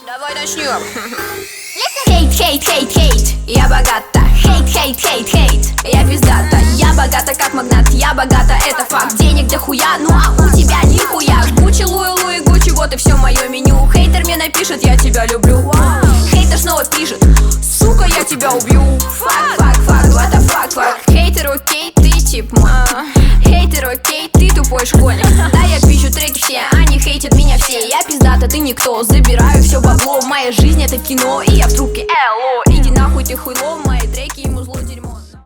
Давай начнем. Хейт, хейт, хейт, хейт, я богата. Хейт, хейт, хейт, хейт, я пиздата. Я богата как магнат, я богата, это факт. Денег дохуя, ну а у тебя нихуя. Гуччи, Луи, Луи, Гуччи, вот и все мое меню. Хейтер мне напишет, я тебя люблю. Хейтер снова пишет, сука, я тебя убью. Фак, фак, фак, what the fuck, фак. Хейтер, окей, ты тип мой. Хейтер, окей, ты тупой школьник. Да, я пишу треки все, они хейтят меня все. Я пиздата, ты никто, забираю все бабло. Моя жизнь это кино, и я в трубке.